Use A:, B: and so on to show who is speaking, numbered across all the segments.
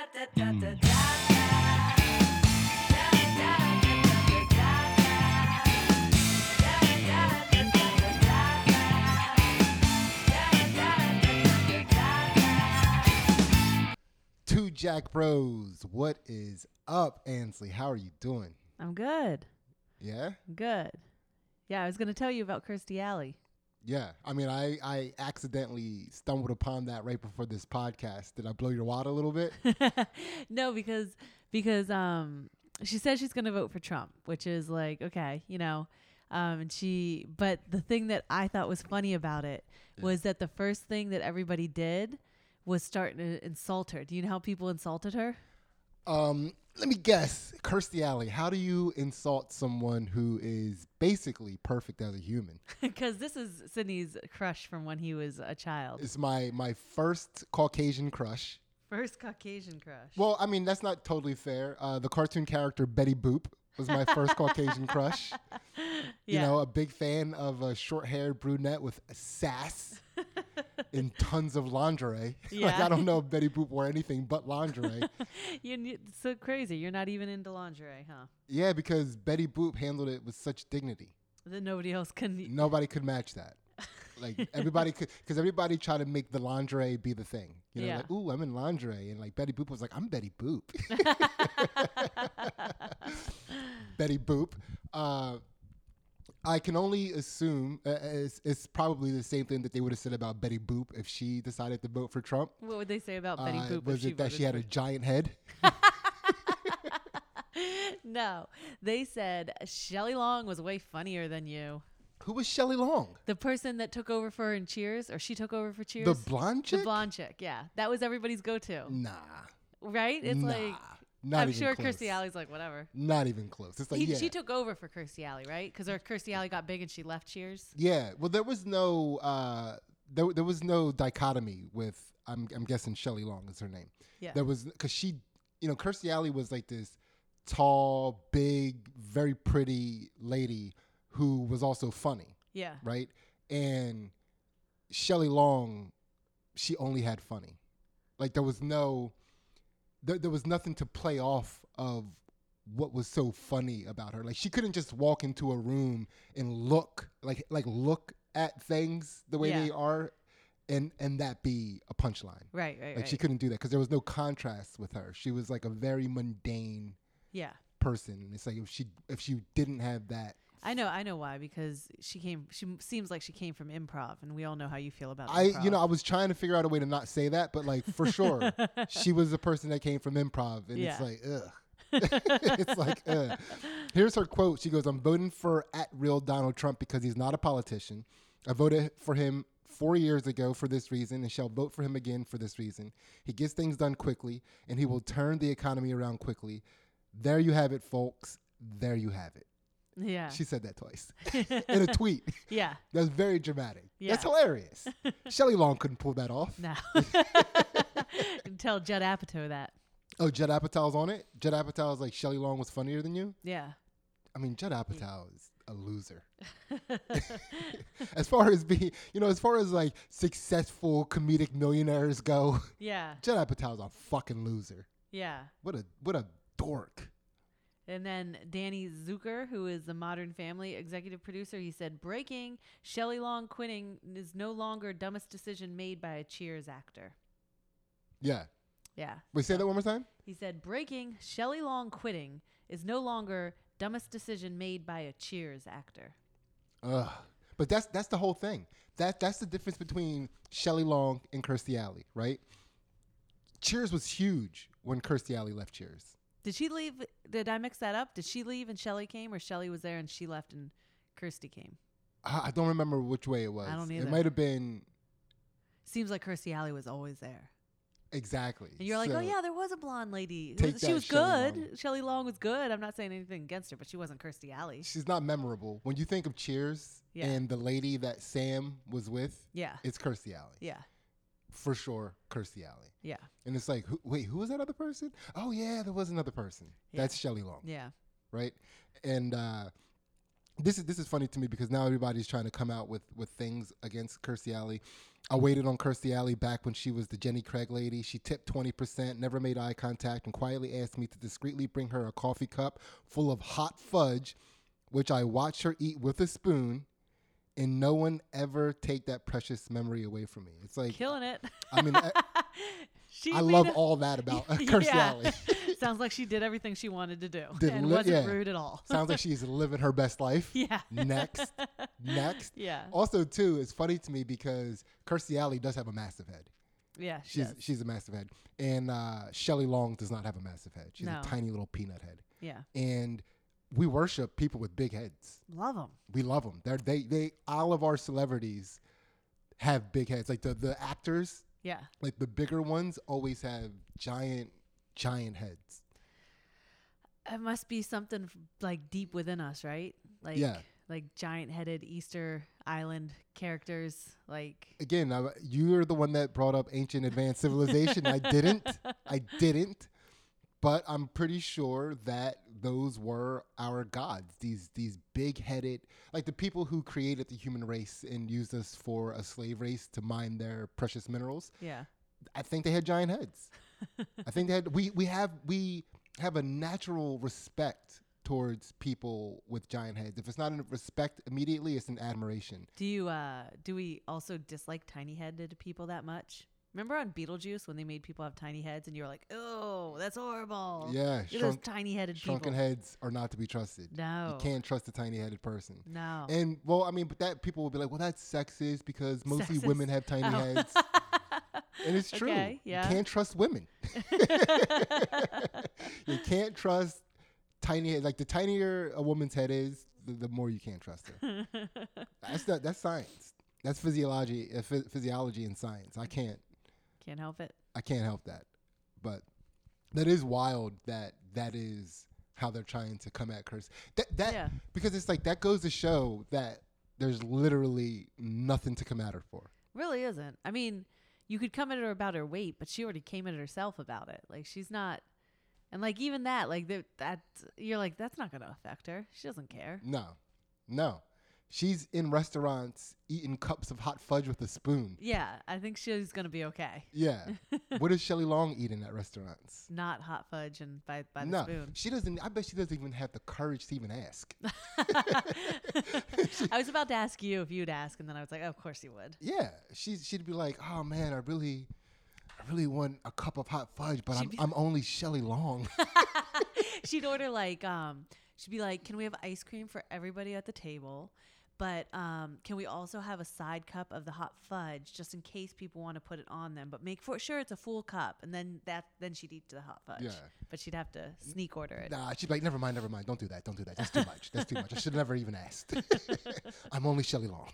A: Two Jack Bros. What is up, Ansley? How are you doing?
B: I'm good.
A: Yeah?
B: Good. Yeah, I was going to tell you about Kirstie Alley.
A: Yeah. I mean, I accidentally stumbled upon that right before this podcast. Did I blow your wad a little bit?
B: No, because she says she's going to vote for Trump, which is like, okay, but the thing that I thought was funny about it was that the first thing that everybody did was start to insult her. Do you know how people insulted her?
A: Let me guess. Kirstie Alley, how do you insult someone who is basically perfect as a human?
B: Because this is Sydney's crush from when he was a child.
A: It's my first Caucasian crush.
B: First Caucasian crush.
A: Well, I mean, that's not totally fair. The cartoon character Betty Boop was my first Caucasian crush. You know, a big fan of a short-haired brunette with sass in tons of lingerie.
B: Yeah.
A: Like, I don't know if Betty Boop wore anything but lingerie.
B: It's so crazy. You're not even into lingerie, huh?
A: Yeah, because Betty Boop handled it with such dignity.
B: That nobody else can.
A: Nobody could match that. Like, everybody could, because everybody tried to make the lingerie be the thing. You know, like, ooh, I'm in lingerie. And like Betty Boop was like, I'm Betty Boop. Betty Boop. I can only assume it's probably the same thing that they would have said about Betty Boop if she decided to vote for Trump.
B: What would they say about Betty Boop?
A: Was it that she had a giant head?
B: No, they said Shelley Long was way funnier than you.
A: Who was Shelley Long?
B: The person that took over for her in Cheers, or she took over for Cheers?
A: The blonde chick?
B: The blonde chick, yeah. That was everybody's go-to.
A: Nah.
B: Right? It's like...
A: Not
B: I'm
A: even
B: sure
A: close.
B: Kirstie Alley's like, whatever.
A: Not even close. It's like,
B: She took over for Kirstie Alley, right? Because Kirstie Alley got big and she left Cheers.
A: Yeah. Well, there was no there was no dichotomy with I'm guessing Shelley Long is her name.
B: Yeah.
A: There was because she, Kirstie Alley was like this tall, big, very pretty lady who was also funny.
B: Yeah.
A: Right. And Shelley Long, she only had funny. Like there was no. There was nothing to play off of what was so funny about her. Like she couldn't just walk into a room and look at things the way they are, and that be a punchline.
B: Right.
A: Like she couldn't do that because there was no contrast with her. She was like a very mundane person. And it's like if she didn't have that.
B: I know why, because she seems like she came from improv, and we all know how you feel about improv.
A: I was trying to figure out a way to not say that, but like for sure, she was a person that came from improv, and it's like, ugh. It's like, ugh. Here's her quote. She goes, "I'm voting for @real Donald Trump because he's not a politician. I voted for him 4 years ago for this reason and shall vote for him again for this reason. He gets things done quickly, and he will turn the economy around quickly. There you have it, folks. There you have it."
B: Yeah.
A: She said that twice in a tweet.
B: Yeah.
A: That's very dramatic.
B: Yeah.
A: That's hilarious. Shelley Long couldn't pull that off.
B: No. Tell Judd Apatow that.
A: Oh, Judd Apatow's on it? Judd Apatow's like, Shelley Long was funnier than you?
B: Yeah.
A: I mean, Judd Apatow is a loser. As far as like successful comedic millionaires go.
B: Yeah.
A: Judd Apatow's a fucking loser.
B: Yeah.
A: What a dork.
B: And then Danny Zucker, who is the Modern Family executive producer, he said, "Breaking, Shelley Long quitting is no longer dumbest decision made by a Cheers actor."
A: Yeah.
B: Yeah.
A: Wait, say that one more time?
B: He said, "Breaking, Shelley Long quitting is no longer dumbest decision made by a Cheers actor."
A: Ugh. But that's the whole thing. That's the difference between Shelley Long and Kirstie Alley, right? Cheers was huge when Kirstie Alley left Cheers.
B: Did she leave? Did I mix that up? Did she leave and Shelley came, or Shelley was there and she left and Kirstie came?
A: I don't remember which way it was.
B: I don't either.
A: It might have been.
B: Seems like Kirstie Alley was always there.
A: Exactly.
B: And you're like, oh yeah, there was a blonde lady.
A: She
B: was good. Shelley Long was good. I'm not saying anything against her, but she wasn't Kirstie Alley.
A: She's not memorable. When you think of Cheers and the lady that Sam was with, it's Kirstie Alley.
B: Yeah.
A: For sure, Kirstie Alley.
B: Yeah.
A: And it's like, who was that other person? Oh yeah, there was another person.
B: Yeah.
A: That's Shelley Long.
B: Yeah.
A: Right? And this is funny to me because now everybody's trying to come out with things against Kirstie Alley. I waited on Kirstie Alley back when she was the Jenny Craig lady. She tipped 20%, never made eye contact, and quietly asked me to discreetly bring her a coffee cup full of hot fudge, which I watched her eat with a spoon, and no one ever take that precious memory away from me. It's like
B: killing it.
A: I mean, I love all that about Kirstie Alley.
B: Sounds like she did everything she wanted to do
A: and
B: wasn't rude at all.
A: Sounds like she's living her best life.
B: Yeah.
A: Next.
B: Yeah.
A: Also, too, it's funny to me because Kirstie Alley does have a massive head.
B: Yeah,
A: she's a massive head. And Shelley Long does not have a massive head. She's a tiny little peanut head.
B: Yeah.
A: And we worship people with big heads.
B: Love them.
A: We love them. They all of our celebrities have big heads. Like the actors.
B: Yeah.
A: Like the bigger ones always have giant heads.
B: It must be something like deep within us, right? Like giant-headed Easter Island characters. Like
A: again, you're the one that brought up ancient advanced civilization. I didn't. But I'm pretty sure that those were our gods. These big-headed, like the people who created the human race and used us for a slave race to mine their precious minerals.
B: Yeah.
A: I think they had giant heads. I think they had. We have a natural respect towards people with giant heads. If it's not in respect immediately, it's an admiration.
B: Do we also dislike tiny-headed people that much? Remember on Beetlejuice when they made people have tiny heads and you were like, oh, that's horrible.
A: Yeah.
B: Those tiny-headed people.
A: Shrunken heads are not to be trusted.
B: No.
A: You can't trust a tiny-headed person.
B: No.
A: And, well, I mean, but that people will be like, well, that's sexist because mostly women have tiny heads. And it's true.
B: Okay, yeah.
A: You can't trust women. You can't trust tiny heads. Like the tinier a woman's head is, the more you can't trust her. That's science. That's physiology and science. I can't
B: help it.
A: I can't help that. But that is wild that is how they're trying to come at Kirstie. Because it's like that goes to show that there's literally nothing to come at her for.
B: Really isn't. I mean, you could come at her about her weight, but she already came at herself about it. Like she's not, and like even that, like that you're like that's not going to affect her. She doesn't care.
A: No. She's in restaurants eating cups of hot fudge with a spoon.
B: Yeah, I think she's going to be okay.
A: Yeah. What does Shelley Long eat in at restaurants?
B: Not hot fudge and by the spoon.
A: She doesn't. I bet she doesn't even have the courage to even ask.
B: I was about to ask you if you'd ask, and then I was like, oh, of course you would.
A: Yeah. She'd be like, oh, man, I really want a cup of hot fudge, but I'm only Shelley Long.
B: She'd order she'd be like, can we have ice cream for everybody at the table? But can we also have a side cup of the hot fudge just in case people want to put it on them? But make sure it's a full cup, and then she'd eat the hot fudge.
A: Yeah.
B: But she'd have to sneak order it.
A: Nah, she'd be like, never mind. Don't do that. That's too much. I should have never even asked. I'm only Shelley Long.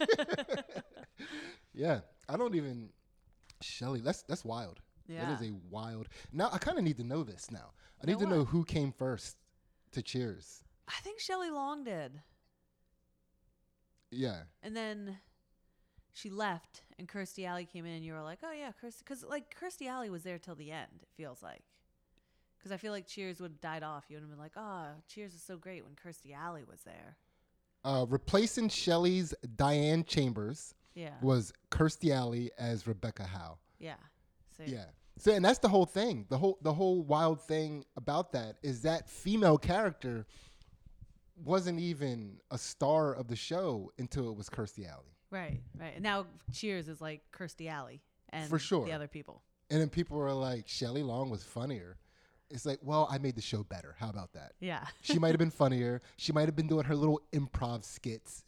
A: Yeah, I don't even Shelley. That's wild.
B: Yeah,
A: that is a wild. Now I kind of need to know this. Now I need to know who came first to Cheers.
B: I think Shelley Long did.
A: Yeah.
B: And then she left, and Kirstie Alley came in, and you were like, oh, yeah, Kirstie. Because, like, Kirstie Alley was there till the end, it feels like. Because I feel like Cheers would have died off. You would have been like, oh, Cheers is so great when Kirstie Alley was there.
A: Replacing Shelley's Diane Chambers was Kirstie Alley as Rebecca Howe.
B: Yeah.
A: Yeah. So, and that's the whole thing. The whole wild thing about that is that female character wasn't even a star of the show until it was Kirstie Alley.
B: Right. And now Cheers is like Kirstie Alley and
A: for sure.
B: The other people.
A: And then people were like, Shelley Long was funnier. It's like, well, I made the show better. How about that?
B: Yeah.
A: She might have been funnier. She might have been doing her little improv skits.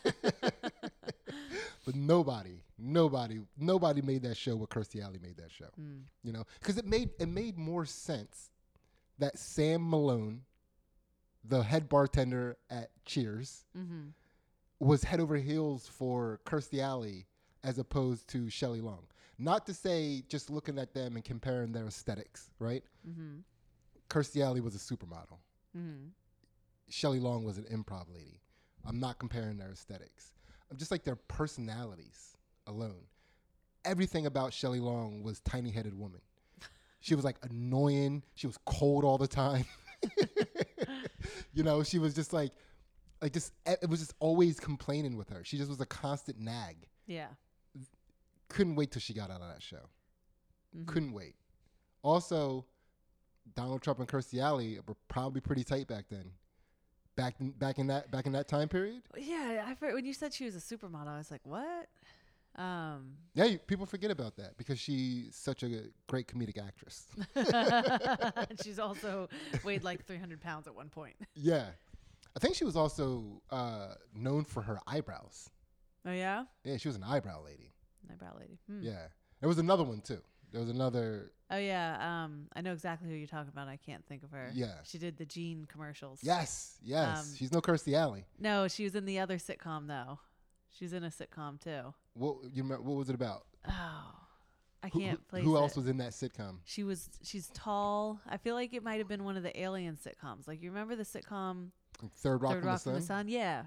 A: But nobody made that show what Kirstie Alley made that show. You know, because it made more sense that Sam Malone, the head bartender at Cheers, was head over heels for Kirstie Alley as opposed to Shelley Long. Not to say just looking at them and comparing their aesthetics, right? Kirstie Alley was a supermodel. Shelley Long was an improv lady. I'm not comparing their aesthetics. I'm just like their personalities alone. Everything about Shelley Long was tiny-headed woman. She was like annoying. She was cold all the time. You know, she was just like it was just always complaining with her. She just was a constant nag.
B: Yeah.
A: couldn't wait till she got out of that show.
B: Mhm.
A: Couldn't wait. Also, Donald Trump and Kirstie Alley were probably pretty tight back then. Back in that time period.
B: Yeah, when you said she was a supermodel, I was like, what?
A: Yeah, people forget about that because she's such a great comedic actress.
B: She's also weighed like 300 pounds at one point.
A: Yeah. I think she was also known for her eyebrows.
B: Oh, yeah?
A: Yeah, she was an eyebrow lady.
B: Eyebrow lady.
A: Yeah. There was another one, too. There was another.
B: Oh, yeah. I know exactly who you're talking about. I can't think of her.
A: Yeah.
B: She did the Gene commercials.
A: Yes. She's no Kirstie Alley.
B: No, she was in the other sitcom, though. She's in a sitcom, too.
A: What was it about?
B: Oh, I can't place
A: Who
B: it.
A: else was in that sitcom?
B: She's tall. I feel like it might have been one of the Alien sitcoms. Like, you remember the sitcom
A: Third Rock
B: from the Sun? Yeah.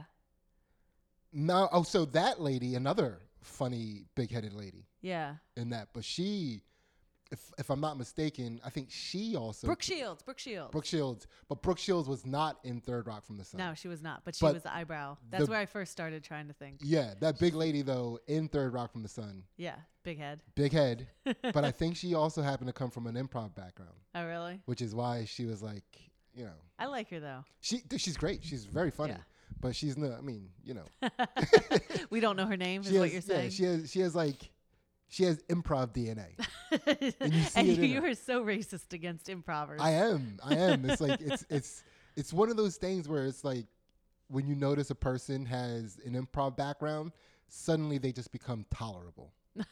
A: No, so that lady, another funny big-headed lady.
B: Yeah.
A: In that, but she, if I'm not mistaken, I think she also
B: Brooke Shields.
A: But Brooke Shields was not in Third Rock from the Sun.
B: No, she was not, but she was the eyebrow. That's where I first started trying to think.
A: Yeah, that big lady though in Third Rock from the Sun.
B: Yeah, big head.
A: But I think she also happened to come from an improv background.
B: Oh, really?
A: Which is why she was like,
B: I like her though.
A: She's great. She's very funny. Yeah. But she's no. I mean,
B: We don't know her name. Is what you're saying?
A: Yeah, she has improv DNA. And you see it in
B: you
A: her.
B: are so racist against improvers.
A: I am. It's like it's one of those things where it's like when you notice a person has an improv background, suddenly they just become tolerable.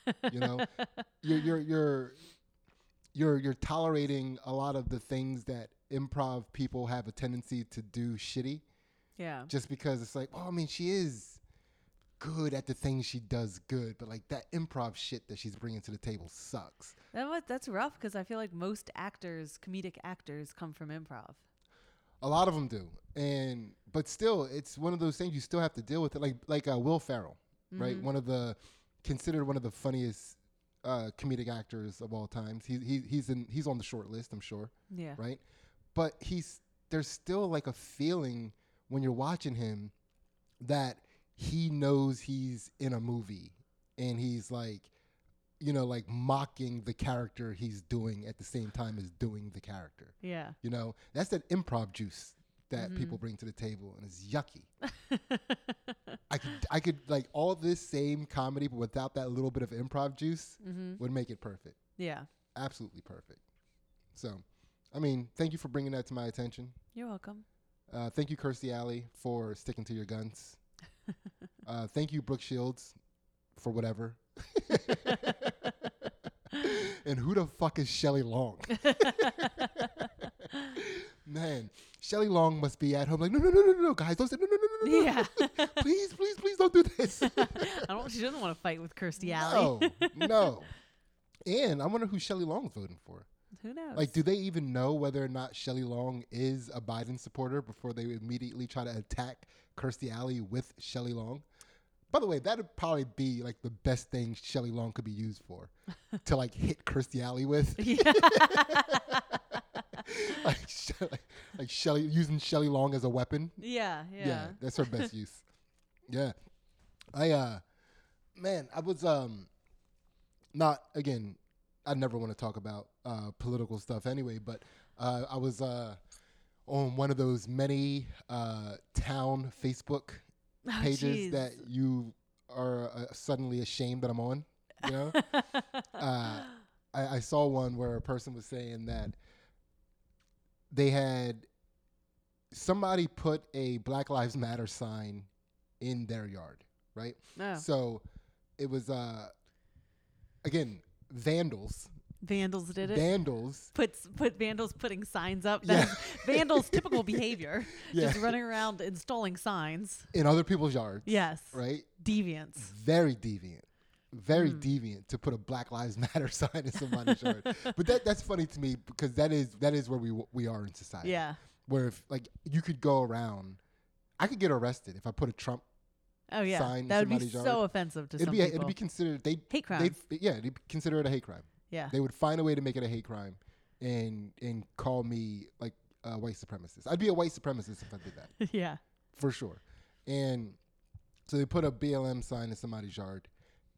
A: You're tolerating a lot of the things that improv people have a tendency to do shitty.
B: Yeah.
A: Just because it's like, well, I mean, she is good at the things she does good, but like that improv shit that she's bringing to the table sucks.
B: That's rough because I feel like most comedic actors come from improv.
A: A lot of them do, but still, it's one of those things you still have to deal with it. Like Will Ferrell, right? Considered one of the funniest comedic actors of all time. He's on the short list, I'm sure.
B: Yeah.
A: Right, but there's still like a feeling when you're watching him that he knows he's in a movie and he's like, like mocking the character he's doing at the same time as doing the character.
B: Yeah.
A: That's that improv juice that people bring to the table, and it's yucky. I could like all this same comedy, but without that little bit of improv juice would make it perfect.
B: Yeah.
A: Absolutely perfect. So, I mean, thank you for bringing that to my attention.
B: You're welcome.
A: Thank you, Kirstie Alley, for sticking to your guns. Thank you, Brooke Shields, for whatever. And who the fuck is Shelley Long? Man, Shelley Long must be at home like, no, guys, don't say no.
B: Yeah.
A: Please don't do this.
B: She doesn't want to fight with Kirstie Alley.
A: No. And I wonder who Shelley Long's voting for.
B: Who knows?
A: Like, do they even know whether or not Shelley Long is a Biden supporter before they immediately try to attack Kirstie Alley with Shelley Long? By the way, that would probably be like the best thing Shelley Long could be used for, to like hit Kirstie Alley with.
B: Yeah.
A: like Shelley using Shelley Long as a weapon.
B: Yeah.
A: Yeah, that's her best use. Yeah, I was not again. I never want to talk about political stuff anyway, but I was on one of those many town Facebook pages that you are suddenly ashamed that I'm on. I saw one where a person was saying that they had somebody put a Black Lives Matter sign in their yard, right?
B: Oh.
A: So it was again, vandals.
B: Vandals did it.
A: Vandals
B: put vandals putting signs up. That's vandals' typical behavior.
A: Yeah.
B: Just running around installing signs
A: in other people's yards.
B: Yes.
A: Right.
B: Deviants.
A: Very deviant. Very deviant to put a Black Lives Matter sign in somebody's yard. But that's funny to me because that is where we are in society.
B: Yeah.
A: Where if like you could go around, I could get arrested if I put a Trump.
B: Oh yeah.
A: Sign
B: that would be
A: yard.
B: so offensive to some people.
A: It'd be considered
B: hate crime.
A: They'd consider it a hate crime.
B: Yeah.
A: They would find a way to make it a hate crime and call me like a white supremacist. I'd be a white supremacist if I did that.
B: Yeah.
A: For sure. And so they put a BLM sign in somebody's yard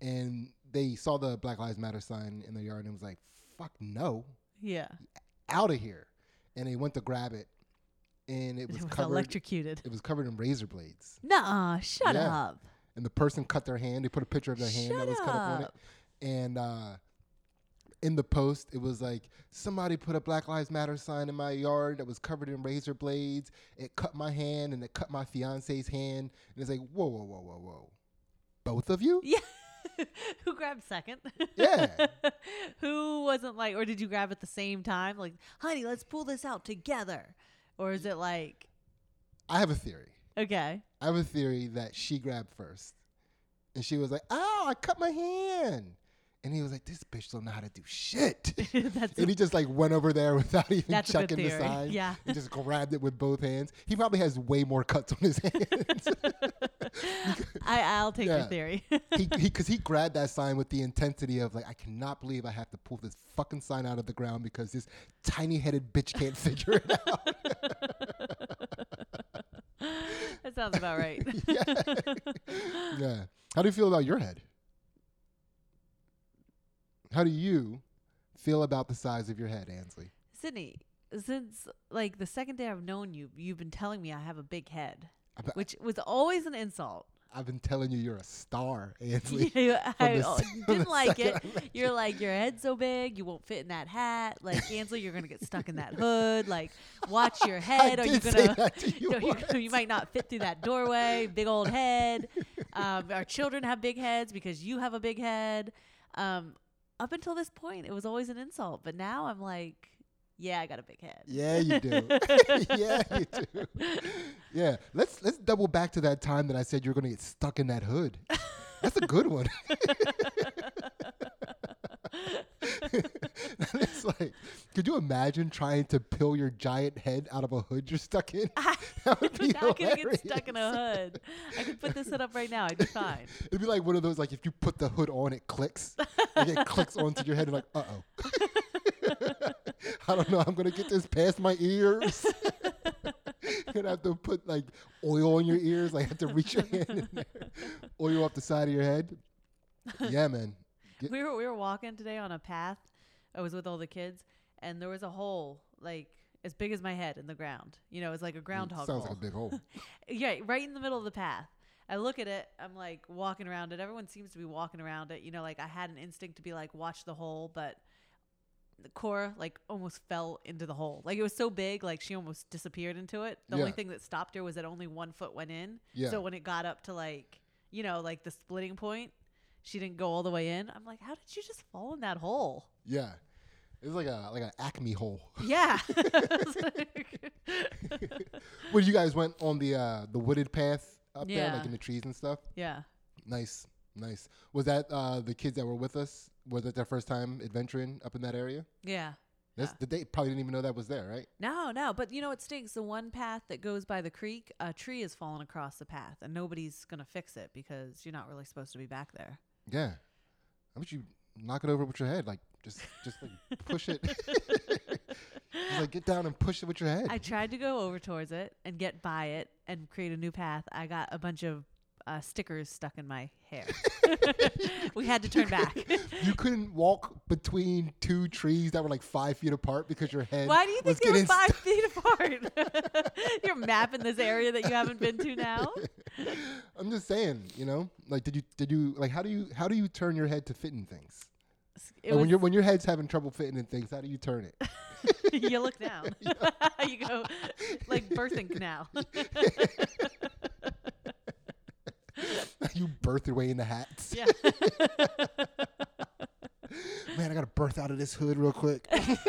A: and they saw the Black Lives Matter sign in their yard and was like, fuck no,
B: Yeah.
A: out of here. And they went to grab it, and it was covered.
B: Electrocuted.
A: It was covered in razor blades.
B: Nuh-uh. Shut
A: Yeah.
B: up.
A: And the person cut their hand. They put a picture of their hand that was cut up on it. And in the post, it was like, somebody put a Black Lives Matter sign in my yard that was covered in razor blades. It cut my hand, and it cut my fiance's hand. And it's like, whoa, whoa, whoa, whoa, whoa. Both of you?
B: Yeah. Who grabbed second?
A: Yeah.
B: Who wasn't like, or did you grab at the same time? Like, honey, let's pull this out together. Or is it like,
A: I have a theory.
B: okay.
A: I have a theory that she grabbed first. And she was like, oh, I cut my hand. And he was like, this bitch don't know how to do shit. And he just like went over there without even checking the sign.
B: Yeah.
A: He just grabbed it with both hands. He probably has way more cuts on his hands.
B: I'll take your theory.
A: Because he grabbed that sign with the intensity of like, I cannot believe I have to pull this fucking sign out of the ground because this tiny headed bitch can't figure it out.
B: That sounds about right.
A: Yeah. How do you feel about your head? How do you feel about the size of your head, Ansley?
B: Sydney, since like the second day I've known you, you've been telling me I have a big head, which was always an insult.
A: I've been telling you you're a star, Ansley.
B: I didn't like it. You're like, your head's so big, you won't fit in that hat. Like, Ansley, you're going to get stuck in that hood. Like, watch your head. Are you going to, you might not fit through that doorway. Big old head. Our children have big heads because you have a big head. Up until this point, it was always an insult. But now I'm like, yeah, I got a big head.
A: Yeah, you do. Yeah, you do. Yeah, let's double back to that time that I said you're going to get stuck in that hood. That's a good one. It's like, could you imagine trying to peel your giant head out of a hood you're stuck in? That would be
B: not going to get stuck in a hood. I could put this hood up right now. I'd be fine.
A: It'd be like one of those, like, if you put the hood on, it clicks. Like, it clicks onto your head and like, uh-oh. I don't know. I'm going to get this past my ears. You're going to have to put, like, oil on your ears. Like, have to reach your hand in there. Oil off the side of your head. Yeah, man.
B: We were walking today on a path. I was with all the kids, and there was a hole, like, as big as my head in the ground. You know, it's like a groundhog hole.
A: Sounds like a big hole.
B: Yeah, right in the middle of the path. I look at it. I'm, like, walking around it. Everyone seems to be walking around it. You know, like, I had an instinct to be, like, watch the hole, but Cora, like, almost fell into the hole. Like, it was so big, like, she almost disappeared into it. The only thing that stopped her was that only 1 foot went in. Yeah. So when it got up to, like, you know, like, the splitting point, she didn't go all the way in. I'm like, how did you just fall in that hole?
A: Yeah. It was like an Acme hole.
B: Yeah.
A: When you guys went on the wooded path up there,
B: Yeah.
A: like in the trees and stuff?
B: Yeah.
A: Nice. Was that the kids that were with us? Was it their first time adventuring up in that area?
B: Yeah.
A: They probably didn't even know that was there, right?
B: No. But you know what stinks? The one path that goes by the creek, a tree has fallen across the path, and nobody's going to fix it because you're not really supposed to be back there.
A: Yeah. How about you knock it over with your head? Like, just like push it. Just like get down and push it with your head.
B: I tried to go over towards it and get by it and create a new path. I got a bunch of stickers stuck in my hair. We had to turn back.
A: You couldn't walk between two trees that were like 5 feet apart because your head.
B: Why do you think they were 5 feet apart? You're mapping this area that you haven't been to now.
A: I'm just saying, you know, like did you like how do you turn your head to fit in things? Like when your head's having trouble fitting in things, how do you turn it?
B: You look down. You go like birthing canal.
A: You birth your way into hats.
B: Yeah.
A: Man, I gotta birth out of this hood real quick.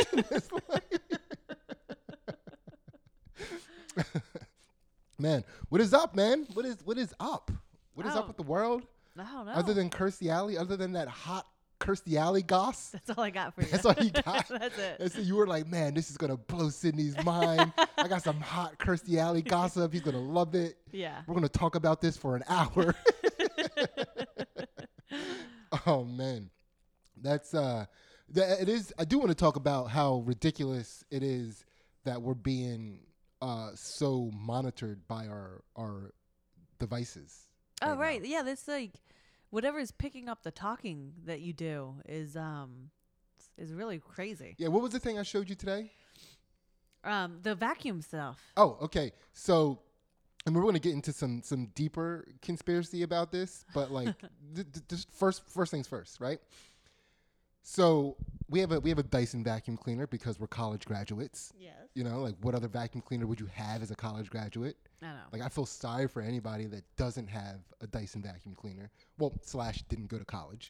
A: Man, what is up, man? What is up? What is up with the world?
B: I don't know.
A: Other than Kirstie Alley, other than that hot Kirstie Alley goss.
B: That's all I got for you.
A: That's all you got?
B: That's it.
A: And so you were like, man, this is going to blow Sydney's mind. I got some hot Kirstie Alley gossip. He's going to love it.
B: Yeah.
A: We're going to talk about this for an hour. Oh, man. That's, it is, I do want to talk about how ridiculous it is that we're being so monitored by our devices.
B: Oh, right. Yeah, that's like, whatever is picking up the talking that you do is really crazy.
A: Yeah, what was the thing I showed you today?
B: The vacuum stuff.
A: Oh, okay. So, and we're going to get into some deeper conspiracy about this, but like, just first things first, right? So we have a Dyson vacuum cleaner because we're college graduates.
B: Yes.
A: You know, like what other vacuum cleaner would you have as a college graduate?
B: I know.
A: Like I feel sorry for anybody that doesn't have a Dyson vacuum cleaner. Well, / didn't go to college.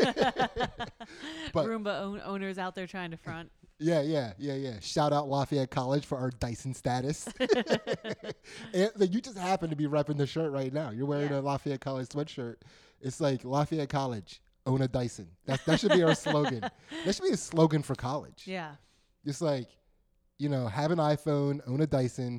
A: But
B: Roomba owners out there trying to front.
A: Yeah. Shout out Lafayette College for our Dyson status. And, like, you just happen to be repping the shirt right now. You're wearing a Lafayette College sweatshirt. It's like Lafayette College, own a Dyson. That should be our slogan. That should be a slogan for college.
B: Yeah.
A: Just like, you know, have an iPhone, own a Dyson.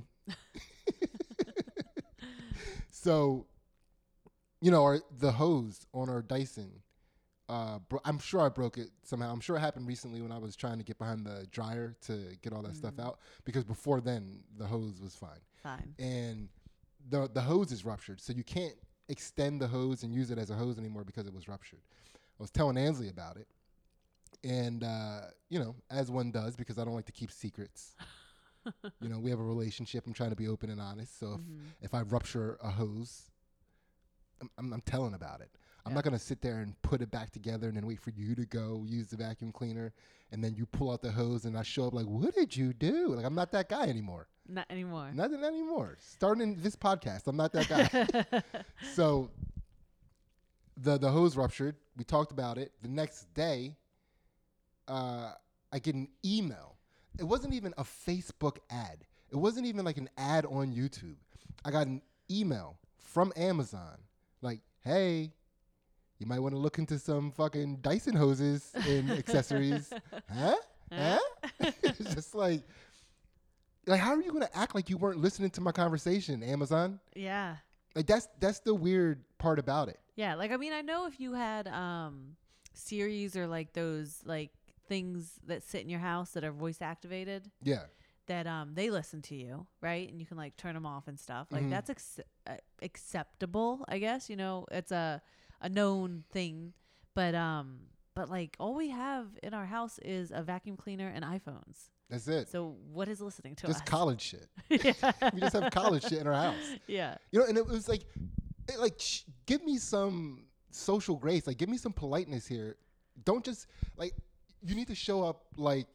A: So, you know, the hose on our Dyson, I'm sure I broke it somehow. I'm sure it happened recently when I was trying to get behind the dryer to get all that stuff out, because before then the hose was fine. And the hose is ruptured, so you can't extend the hose and use it as a hose anymore because it was ruptured. I was telling Ansley about it, and you know, as one does, because I don't like to keep secrets. You know, we have a relationship. I'm trying to be open and honest. So if I rupture a hose, I'm telling about it. I'm not going to sit there and put it back together and then wait for you to go use the vacuum cleaner and then you pull out the hose and I show up like, what did you do? Like, I'm not that guy anymore.
B: Not anymore.
A: Not anymore. Starting this podcast, I'm not that guy. So the hose ruptured. We talked about it. The next day, I get an email. It wasn't even a Facebook ad. It wasn't even like an ad on YouTube. I got an email from Amazon like, hey, you might want to look into some fucking Dyson hoses and accessories. Huh? It's just like how are you going to act like you weren't listening to my conversation, Amazon?
B: Yeah.
A: Like that's the weird part about it.
B: Yeah. Like, I mean, I know if you had Series or like those like things that sit in your house that are voice activated.
A: Yeah.
B: That they listen to you, right? And you can like turn them off and stuff. Like that's acceptable, I guess. You know, it's a known thing, but like all we have in our house is a vacuum cleaner and iPhones.
A: That's it.
B: So what is listening to us?
A: Just college shit.
B: Yeah.
A: We just have college shit in our house.
B: Yeah.
A: You know, and it was like give me some social grace. Like, give me some politeness here. Don't just like. You need to show up like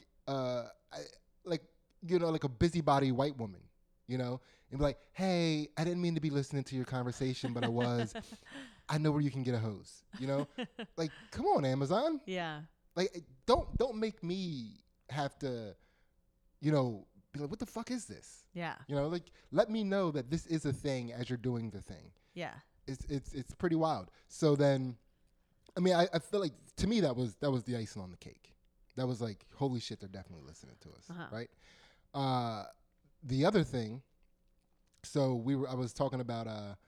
A: you know, like a busybody white woman, you know, and be like, hey, I didn't mean to be listening to your conversation, but I was. I know where you can get a hose, you know? Like, come on, Amazon.
B: Yeah.
A: Like, don't make me have to, you know, be like, what the fuck is this?
B: Yeah.
A: You know, like, let me know that this is a thing as you're doing the thing.
B: Yeah.
A: It's pretty wild. So then, I mean, I feel like to me that was the icing on the cake. That was like, holy shit, they're definitely listening to us, right? The other thing, so I was talking about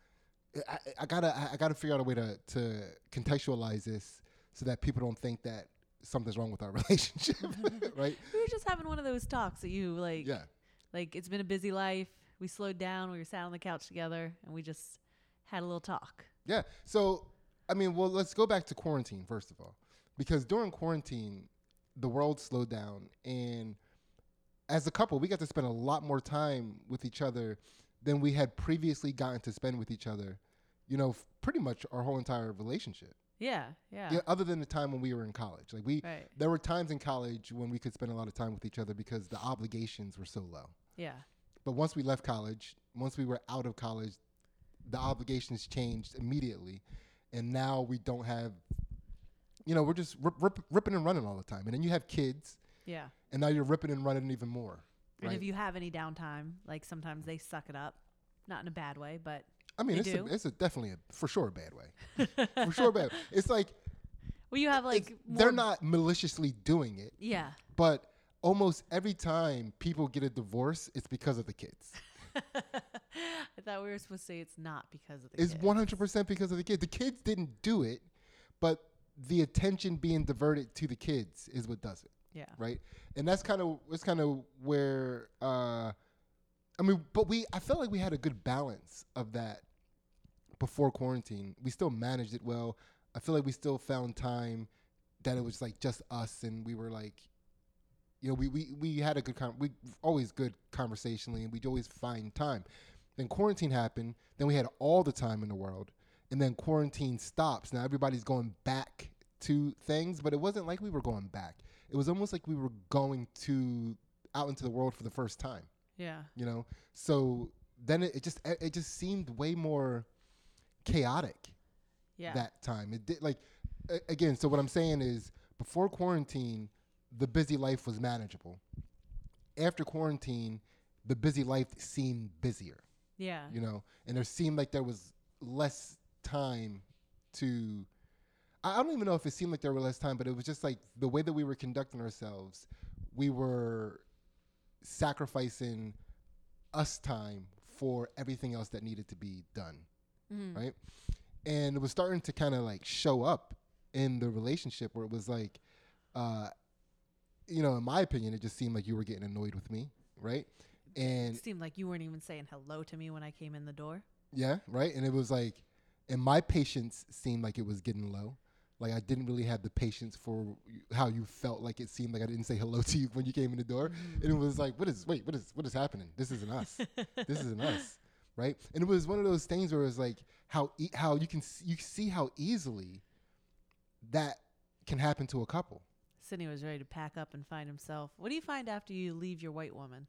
A: I gotta figure out a way to contextualize this so that people don't think that something's wrong with our relationship, right?
B: We were just having one of those talks that you like.
A: Yeah.
B: Like, it's been a busy life. We slowed down. We were sat on the couch together, and we just had a little talk.
A: Yeah. So, I mean, well, let's go back to quarantine first of all, because during quarantine, the world slowed down, and as a couple, we got to spend a lot more time with each other than we had previously gotten to spend with each other, you know, pretty much our whole entire relationship.
B: Yeah.
A: Other than the time when we were in college. Like there were times in college when we could spend a lot of time with each other because the obligations were so low.
B: Yeah.
A: But once we left college, once we were out of college, the obligations changed immediately. And now we don't have, you know, we're just ripping and running all the time. And then you have kids. Yeah. And now you're ripping and running even more.
B: And
A: right?
B: if you have any downtime, like sometimes they suck it up, not in a bad way, but
A: I mean, it's definitely for sure a bad way. For sure bad. It's like,
B: well, you have like
A: they're not maliciously doing it.
B: Yeah.
A: But almost every time people get a divorce, it's because of the kids.
B: I thought we were supposed to say it's not because of the kids.
A: It's 100% because of the kids. The kids didn't do it, but the attention being diverted to the kids is what does it.
B: Yeah.
A: Right. And that's kind of where I felt like we had a good balance of that before quarantine. We still managed it well. I feel like we still found time that it was like just us, and we were like, you know, we had a good we always good conversationally, and we'd always find time. Then quarantine happened. Then we had all the time in the world, and then quarantine stops. Now everybody's going back to things, but it wasn't like we were going back. It was almost like we were going to out into the world for the first time.
B: Yeah.
A: You know, so then it just seemed way more chaotic.
B: Yeah.
A: That time it did like again. So what I'm saying is, before quarantine, the busy life was manageable. After quarantine, the busy life seemed busier.
B: Yeah.
A: You know, and there seemed like there was less time to. I don't even know if it seemed like there was less time, but it was just like the way that we were conducting ourselves. We were sacrificing us time for everything else that needed to be done, right? And it was starting to kind of like show up in the relationship, where it was like, you know, in my opinion, it just seemed like you were getting annoyed with me, right? And
B: it seemed like you weren't even saying hello to me when I came in the door.
A: Yeah, right? And it was like, and my patience seemed like it was getting low. Like I didn't really have the patience for how you felt. Like it seemed like I didn't say hello to you when you came in the door. And it was like, what is happening? This isn't us. This isn't us, right? And it was one of those things where it was like how you see how easily that can happen to a couple.
B: Sidney was ready to pack up and find himself. What do you find after you leave your white woman?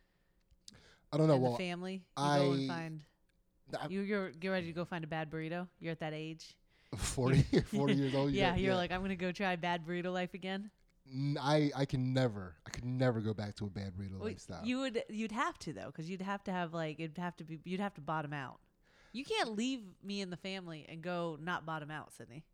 A: I don't know.
B: And
A: well,
B: the family. Go and find. You're ready to go find a bad burrito. You're at that age.
A: 40 years old.
B: Yeah, you're like, I'm gonna go try bad burrito life again.
A: I could never go back to a bad burrito lifestyle.
B: You'd have to though, because you'd have to have like you'd have to bottom out. You can't leave me and the family and go not bottom out, Sidney.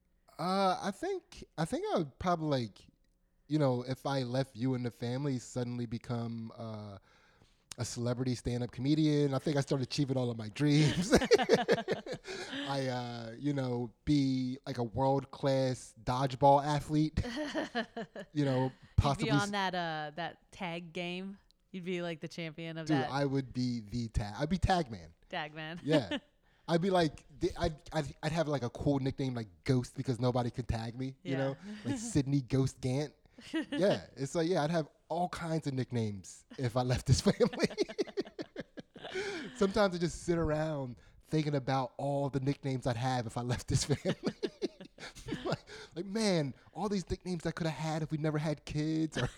A: I think I would probably, like, you know, if I left you and the family, suddenly become a celebrity stand-up comedian. I think I started achieving all of my dreams. I, you know, be like a world-class dodgeball athlete. You know, possibly
B: You'd be on that tag game. You'd be like the champion of that.
A: Dude, I would be the tag. I'd be Tag Man.
B: Tag Man.
A: Yeah. I'd be like, I'd have like a cool nickname like Ghost, because nobody could tag me, you know, like Sidney Ghost Gant. Yeah, it's like, yeah, I'd have all kinds of nicknames if I left this family. Sometimes I just sit around thinking about all the nicknames I'd have if I left this family. like, man, all these nicknames I could have had if we never had kids. Or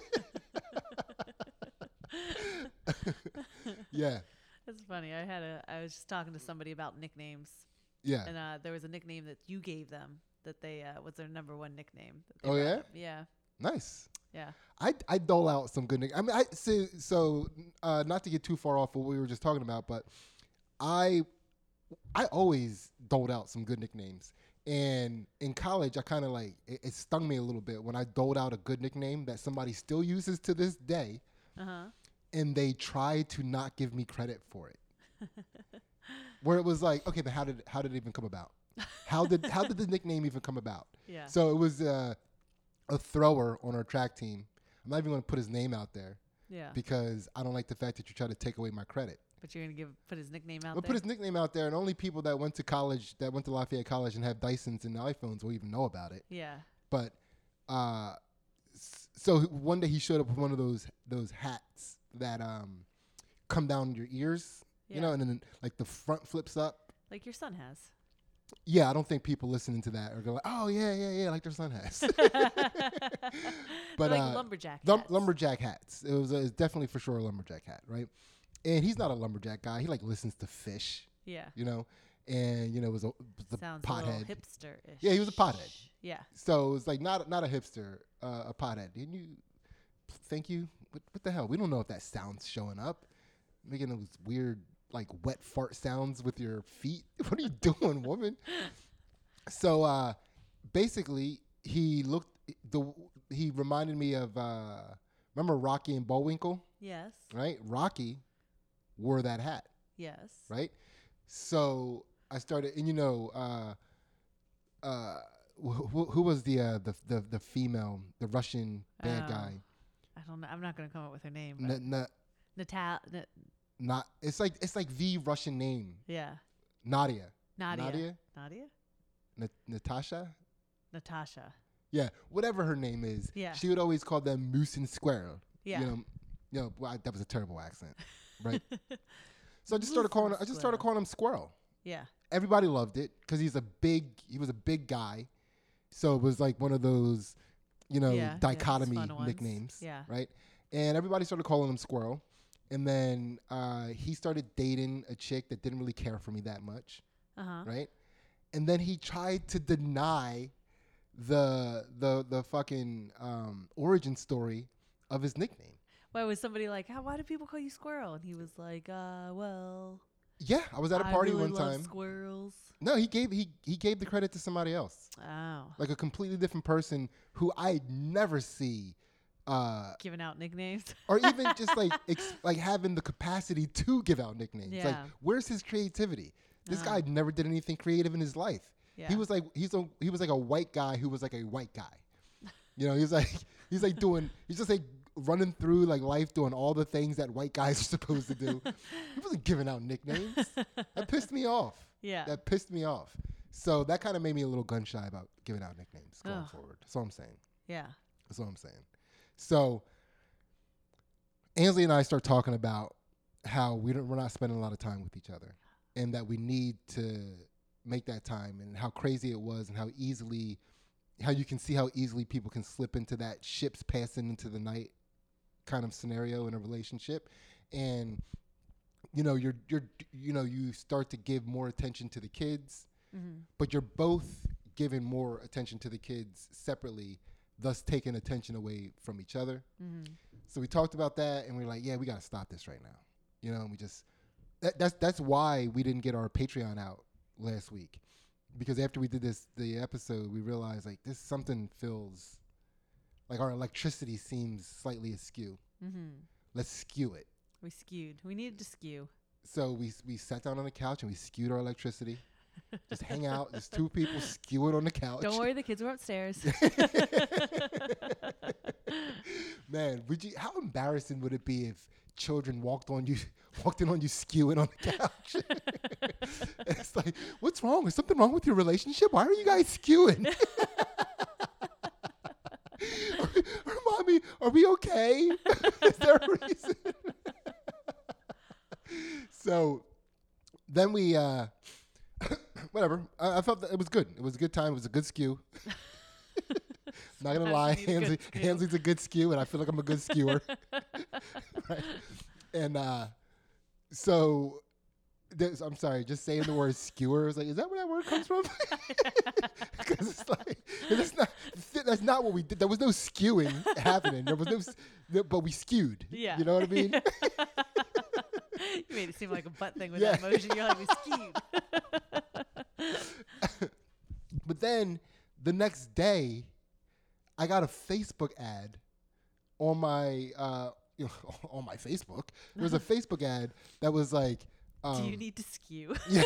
A: yeah.
B: That's funny. I was just talking to somebody about nicknames.
A: Yeah.
B: And there was a nickname that you gave them that they was their number one nickname.
A: Oh yeah?
B: Up. Yeah.
A: Nice.
B: Yeah.
A: I dole out some good nicknames. I mean, so not to get too far off of what we were just talking about, but I always doled out some good nicknames. And in college, I kind of like, it stung me a little bit when I doled out a good nickname that somebody still uses to this day. Uh-huh. And they try to not give me credit for it. Where it was like, okay, then how did it even come about? How did the nickname even come about?
B: Yeah.
A: So it was a thrower on our track team. I'm not even going to put his name out there.
B: Yeah.
A: Because I don't like the fact that you try to take away my credit.
B: But you're going to put his nickname out there?
A: We'll put his nickname out there, and only people that went to college, that went to Lafayette College and have Dysons and iPhones will even know about it.
B: Yeah.
A: But so one day he showed up with one of those hats that come down your ears, you know, and then like the front flips up.
B: Like your son has.
A: Yeah, I don't think people listening to that are going, oh, yeah, like their son has. But
B: like lumberjack hats.
A: Lumberjack hats. It was definitely for sure a lumberjack hat, right? And he's not a lumberjack guy. He like listens to Fish.
B: Yeah.
A: You know, and you know was a
B: Sounds
A: pothead.
B: A little hipster-ish.
A: Yeah, he was a pothead.
B: Yeah.
A: So it was like not a hipster, a pothead. Didn't you? Thank you. What the hell? We don't know if that sound's showing up. Making those weird like wet fart sounds with your feet. What are you doing, woman? So basically, he reminded me of remember Rocky and Bullwinkle?
B: Yes.
A: Right? Rocky wore that hat.
B: Yes.
A: Right? So I started, and you know, who was the female, the Russian bad guy?
B: I don't know. I'm not going to come up with her name.
A: It's like the Russian name.
B: Yeah.
A: Nadia.
B: Nadia.
A: Natasha.
B: Natasha.
A: Yeah, whatever her name is.
B: Yeah.
A: She would always call them Moose and Squirrel.
B: Yeah.
A: Well, that was a terrible accent, right? So I just started calling him Squirrel.
B: Yeah.
A: Everybody loved it because he was a big guy. So it was like one of those, dichotomy nicknames.
B: Yeah.
A: Right. And everybody started calling him Squirrel. And then he started dating a chick that didn't really care for me that much.
B: Uh-huh.
A: Right. And then he tried to deny the fucking origin story of his nickname.
B: Why was somebody like, why do people call you Squirrel? And he was like, well.
A: Yeah, I was at a party
B: really
A: one time.
B: love squirrels.
A: No, he gave the credit to somebody else.
B: Oh.
A: Like a completely different person who I'd never see
B: giving out nicknames.
A: or even just like having the capacity to give out nicknames.
B: Yeah.
A: Like, where's his creativity? This guy never did anything creative in his life.
B: Yeah.
A: He was like a white guy who was like a white guy. He's just like running through like life doing all the things that white guys are supposed to do. He wasn't giving out nicknames. That pissed me off.
B: Yeah.
A: That pissed me off. So that kind of made me a little gun shy about giving out nicknames going forward. That's all I'm saying.
B: Yeah.
A: That's all I'm saying. So Ansley and I start talking about how we're not spending a lot of time with each other and that we need to make that time, and how crazy it was and how you can see how easily people can slip into that ships passing into the night kind of scenario in a relationship. And you start to give more attention to the kids, but you're both giving more attention to the kids separately, thus taking attention away from each other. So we talked about that, and we're like, yeah, we got to stop this right now. And we just that's why we didn't get our Patreon out last week, because after we did the episode, we realized like something feels like our electricity seems slightly askew. Let's skew it.
B: We skewed. We needed to skew.
A: So we sat down on the couch and we skewed our electricity. Just hang out. Just two people skewing on the couch.
B: Don't worry, the kids were upstairs.
A: Man, how embarrassing would it be if children walked in on you skewing on the couch? It's like, what's wrong? Is something wrong with your relationship? Why are you guys skewing? or mommy, are we okay? Is there a reason? So then we whatever. I felt that it was good. It was a good time. It was a good skew. Not gonna lie, Hansley's a good skew, and I feel like I'm a good skewer. Right? And so I'm sorry, just saying the word skewer. I was like, is that where that word comes from? Because it's like that's not what we did. There was no skewing happening. There was no, but we skewed.
B: Yeah.
A: You know what I mean?
B: You made it seem like a butt thing with that motion. You're like, we skewed.
A: But then the next day, I got a Facebook ad on my on my Facebook. There was a Facebook ad that was like,
B: do you need to skew?
A: Yeah.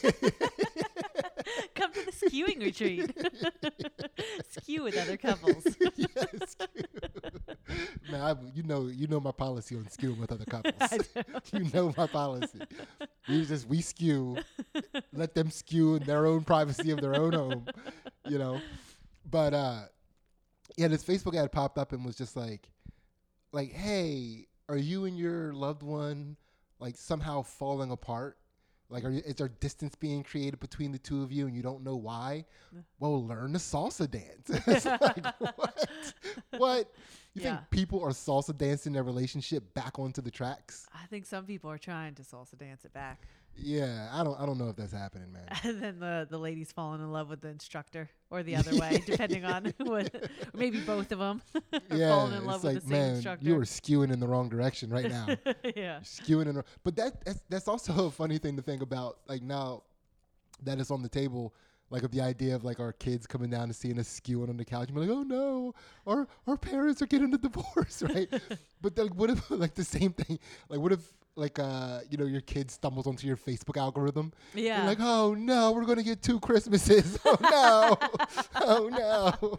B: Come to the skewing retreat. Skew with other couples.
A: Yes. Man, you know my policy on skewing with other couples. You know my policy. We skew, let them skew in their own privacy of their own home, But this Facebook ad popped up and was just like, hey, are you and your loved one like somehow falling apart? Like, is there distance being created between the two of you and you don't know why? Well, learn the salsa dance. It's like, what? You think people are salsa dancing their relationship back onto the tracks?
B: I think some people are trying to salsa dance it back.
A: Yeah, I don't know if that's happening, man.
B: And then the lady's falling in love with the instructor, or the other way, depending on what. Maybe both of them are falling in love with the same instructor.
A: You are skewing in the wrong direction right now.
B: Yeah,
A: skewing in. But that's also a funny thing to think about. Like, now that it's on the table, like of the idea of like our kids coming down and seeing us skewing on the couch and be like, oh no, our parents are getting a divorce, right? But then what if like the same thing? Like, what if like your kid stumbles onto your Facebook algorithm?
B: Yeah.
A: You're like, oh no, we're gonna get 2 Christmases. Oh no. Oh no.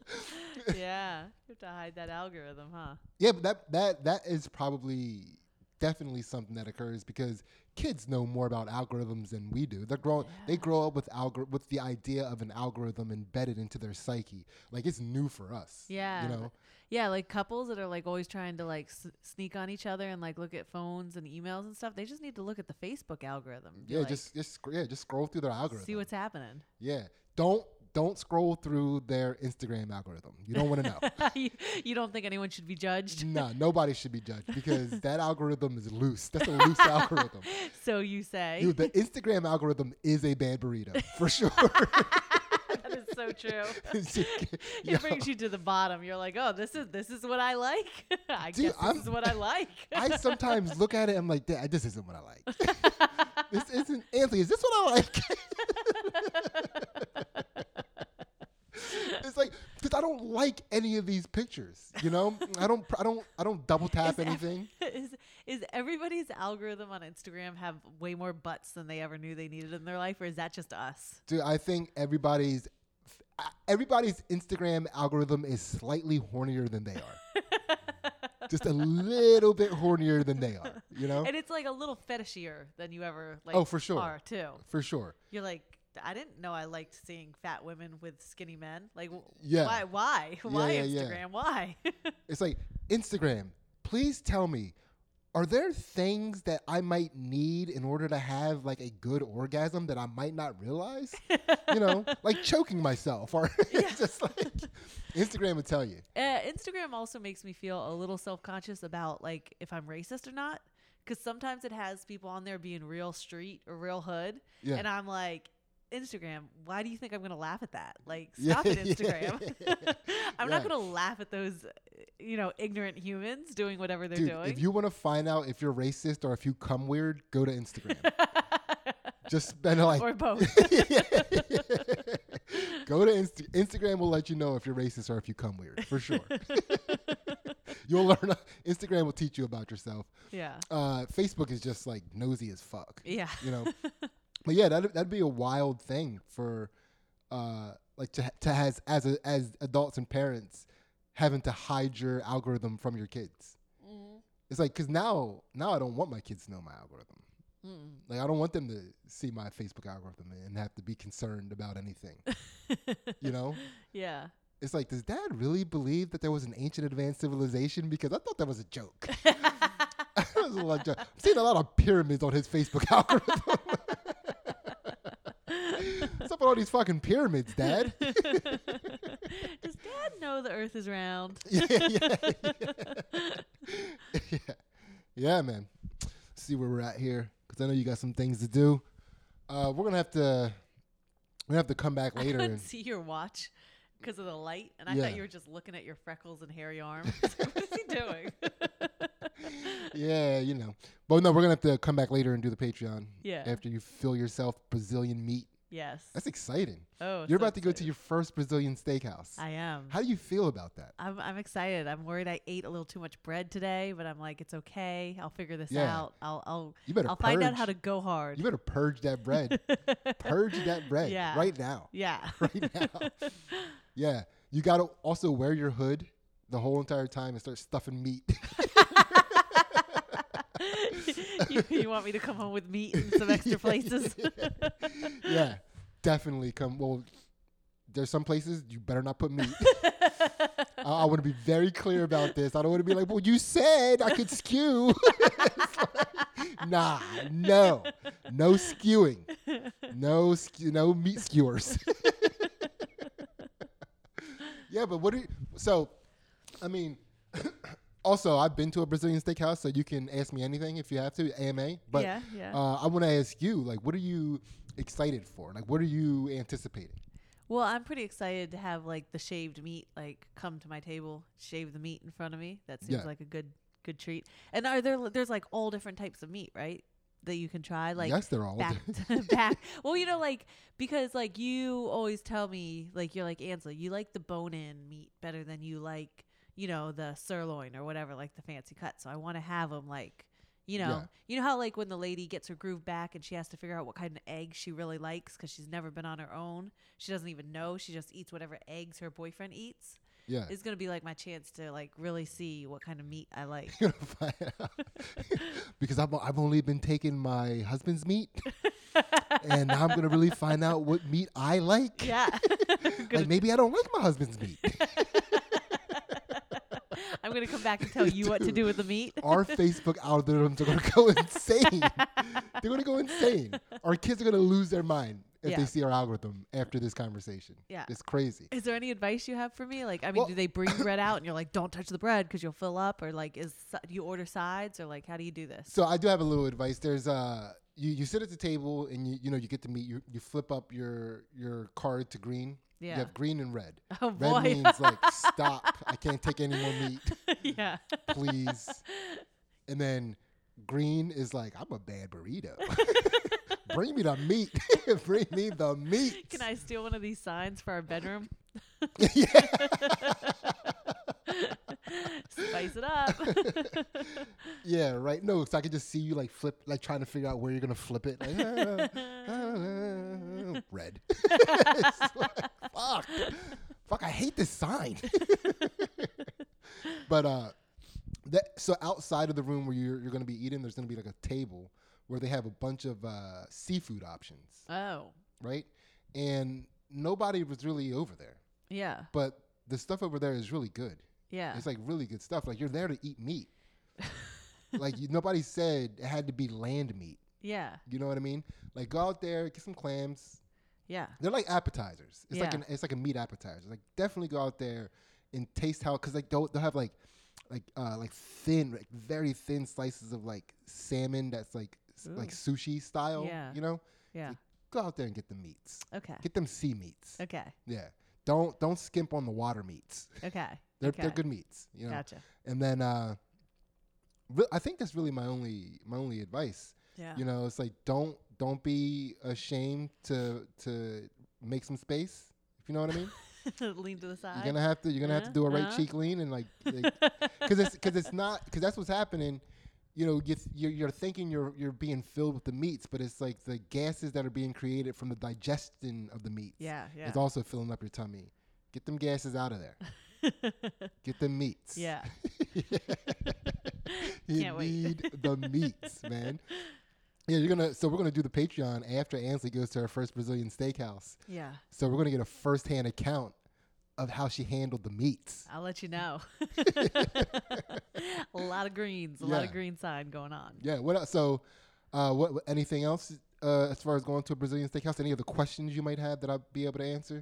B: Yeah. You have to hide that algorithm, huh?
A: Yeah, but that is probably definitely something that occurs because kids know more about algorithms than we do. They grow up with the idea of an algorithm embedded into their psyche. Like it's new for us.
B: Yeah.
A: You know?
B: Yeah, like couples that are like always trying to like sneak on each other and like look at phones and emails and stuff. They just need to look at the Facebook algorithm.
A: Yeah, like, just scroll through their algorithm.
B: See what's happening.
A: Yeah. Don't scroll through their Instagram algorithm. You don't want to know.
B: You don't think anyone should be judged?
A: No, nobody should be judged because that algorithm is loose. That's a loose algorithm.
B: So you say.
A: Dude, the Instagram algorithm is a bad burrito, for sure.
B: That is so true. It brings you to the bottom. You're like, oh, this is what I like. I guess this is what I like.
A: I sometimes look at it and I'm like, this isn't what I like. This isn't, Anthony, is this what I like? It's like, because I don't like any of these pictures, you know? I don't double tap anything.
B: Is everybody's algorithm on Instagram have way more butts than they ever knew they needed in their life, or is that just us?
A: Dude, I think everybody's Instagram algorithm is slightly hornier than they are. Just a little bit hornier than they are, you know?
B: And it's like a little fetishier than you ever like.
A: Oh, for sure.
B: Are too.
A: For sure.
B: You're like, I didn't know I liked seeing fat women with skinny men. Like,
A: yeah.
B: Why Instagram?
A: Yeah.
B: Why?
A: It's like, Instagram, please tell me, are there things that I might need in order to have like a good orgasm that I might not realize? You know, like choking myself or just like Instagram would tell you.
B: Instagram also makes me feel a little self-conscious about like if I'm racist or not. Because sometimes it has people on there being real street or real hood. Yeah. And I'm like, Instagram, why do you think I'm going to laugh at that? Like, stop it, Instagram. I'm not going to laugh at those, ignorant humans doing whatever they're doing.
A: If you want to find out if you're racist or if you come weird, go to Instagram. Just spend like...
B: Or both.
A: Go to Instagram will let you know if you're racist or if you come weird, for sure. You'll learn. Instagram will teach you about yourself.
B: Yeah.
A: Facebook is just like nosy as fuck.
B: Yeah.
A: You know? But yeah, that'd be a wild thing for, like to as adults and parents having to hide your algorithm from your kids. Mm-hmm. It's like, cause now I don't want my kids to know my algorithm. Mm-mm. Like I don't want them to see my Facebook algorithm and have to be concerned about anything. You know?
B: Yeah.
A: It's like, does Dad really believe that there was an ancient advanced civilization? Because I thought that was a joke. I'm seeing a lot of pyramids on his Facebook algorithm. What's up with all these fucking pyramids, Dad?
B: Does Dad know the Earth is round?
A: Yeah, man. Let's see where we're at here, because I know you got some things to do. We're gonna have to come back later.
B: I couldn't see your watch because of the light, and I thought you were just looking at your freckles and hairy arms. What is he doing?
A: Yeah, But no, we're gonna have to come back later and do the Patreon.
B: Yeah.
A: After you fill yourself Brazilian meat.
B: Yes.
A: That's exciting.
B: Oh,
A: you're about to go to your first Brazilian steakhouse.
B: I am.
A: How do you feel about that?
B: I'm excited. I'm worried I ate a little too much bread today, but I'm like, it's okay. I'll figure this out. I'll find out how to go hard.
A: You better purge that bread. Purge that bread right now.
B: Yeah.
A: Right now. Yeah. You got to also wear your hood the whole entire time and start stuffing meat.
B: You want me to come home with meat in some extra places?
A: Yeah, definitely come. Well, there's some places you better not put meat. I want to be very clear about this. I don't want to be like, well, you said I could skew. Nah, no skewing. No meat skewers. Yeah, but also, I've been to a Brazilian steakhouse, so you can ask me anything if you have to, AMA. But I want to ask you, like, what are you excited for? Like, what are you anticipating?
B: Well, I'm pretty excited to have, like, the shaved meat, like, come to my table, shave the meat in front of me. That seems like a good treat. And there's, like, all different types of meat, right, that you can try? Like,
A: yes, they're all
B: back. Well, because, like, you always tell me, like, you're like, Ansel, you like the bone-in meat better than you like, the sirloin or whatever, like the fancy cut. So I want to have them like, you know how like when the lady gets her groove back and she has to figure out what kind of eggs she really likes because she's never been on her own. She doesn't even know. She just eats whatever eggs her boyfriend eats.
A: Yeah.
B: is going to be like my chance to like really see what kind of meat I like.
A: You're gonna find out. Because I've only been taking my husband's meat, and now I'm gonna really find out what meat I like.
B: Yeah.
A: Like maybe I don't like my husband's meat.
B: I'm going to come back and tell you what to do with the meat.
A: Our Facebook algorithms are going to go insane. They're going to go insane. Our kids are going to lose their mind if they see our algorithm after this conversation.
B: Yeah.
A: It's crazy.
B: Is there any advice you have for me? Like, I mean, do they bring bread out and you're like, don't touch the bread because you'll fill up? Or like, do you order sides? Or like, how do you do this?
A: So I do have a little advice. There's you sit at the table and you get the meat. You flip up your card to green.
B: Yeah.
A: You have green and red.
B: Oh,
A: Red
B: boy.
A: means like, stop. I can't take any more meat.
B: Yeah.
A: Please. And then green is like, I'm a bad burrito. Bring me the meat. Bring me the meat.
B: Can I steal one of these signs for our bedroom?
A: Yeah.
B: Spice it up.
A: Yeah, right. No, so I could just see you like flip, like trying to figure out where you're gonna flip it. Like, red. It's like, fuck! I hate this sign. But so outside of the room where you're gonna be eating, there's gonna be like a table where they have a bunch of seafood options.
B: Oh.
A: Right, and nobody was really over there.
B: Yeah.
A: But the stuff over there is really good.
B: Yeah.
A: It's like really good stuff. Like you're there to eat meat. Like nobody said it had to be land meat.
B: Yeah.
A: You know what I mean? Like go out there, get some clams.
B: Yeah.
A: They're like appetizers. It's
B: Yeah.
A: it's like a meat appetizer. Like definitely go out there and taste how, because like they'll have like thin, like very thin slices of like salmon that's like like sushi style.
B: Yeah.
A: You know?
B: Yeah.
A: Like, go out there and get the meats.
B: Okay.
A: Get them sea meats.
B: Okay.
A: Yeah. Don't skimp on the water meats.
B: Okay.
A: They're good meats. You know?
B: Gotcha.
A: And then I think that's really my only advice.
B: Yeah.
A: You know, it's like don't be ashamed to make some space. If you know what I mean.
B: Lean to the side.
A: You're gonna have to do a right cheek lean and because that's what's happening. You know, you're thinking you're being filled with the meats, but it's like the gases that are being created from the digestion of the meats.
B: Yeah.
A: It's also filling up your tummy. Get them gases out of there. Get them meats.
B: Yeah.
A: You
B: Can't wait.
A: need the meats, man. Yeah, we're gonna do the Patreon after Ansley goes to her first Brazilian steakhouse.
B: Yeah.
A: So we're gonna get a first-hand account of how she handled the meats.
B: I'll let you know. A lot of greens, a lot of green sign going on.
A: Yeah. What else? So, what anything else as far as going to a Brazilian steakhouse? Any other questions you might have that I'll be able to answer?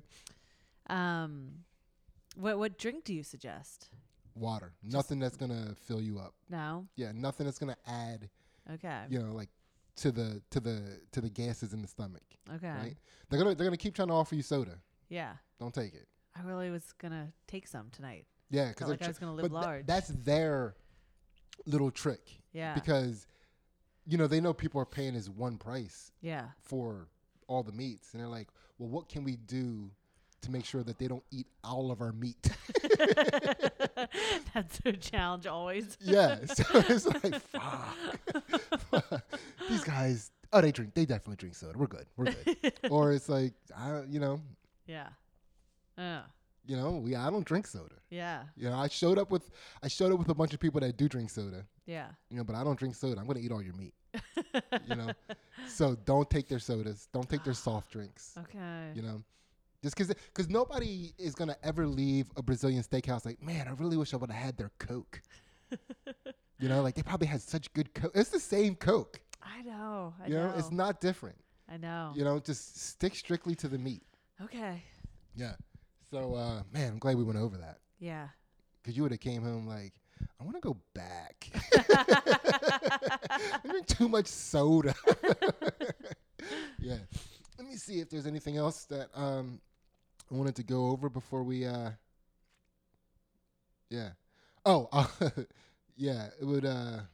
B: What drink do you suggest?
A: Water. Nothing that's gonna fill you up.
B: No.
A: Yeah. Nothing that's gonna add.
B: Okay.
A: You know, like to the gases in the stomach.
B: Okay.
A: Right. They're gonna keep trying to offer you soda.
B: Yeah.
A: Don't take it.
B: I really was gonna take some tonight.
A: Yeah,
B: Felt like I was gonna live large.
A: That's their little trick.
B: Yeah.
A: Because, you know, they know people are paying this one price.
B: Yeah.
A: For all the meats, and they're like, well, what can we do to make sure that they don't eat all of our meat?
B: That's their challenge always.
A: Yeah. So it's like, fuck. These guys, they definitely drink soda. We're good. Or it's like,
B: Yeah.
A: I don't drink soda.
B: Yeah.
A: You know, I showed up with a bunch of people that do drink soda.
B: Yeah.
A: You know, but I don't drink soda. I'm going to eat all your meat. You know? So don't take their sodas. Don't take their soft drinks.
B: Okay.
A: You know? Just because nobody is going to ever leave a Brazilian steakhouse like, man, I really wish I would have had their Coke. You know, like they probably had such good Coke. It's the same Coke.
B: I know.
A: You know, it's not different.
B: I know.
A: You know, just stick strictly to the meat.
B: Okay.
A: Yeah. So, man, I'm glad we went over that.
B: Yeah.
A: Because you would have came home like, I want to go back. I drink too much soda. Yeah. Let me see if there's anything else that I wanted to go over before we. Yeah. Oh. Yeah. It would.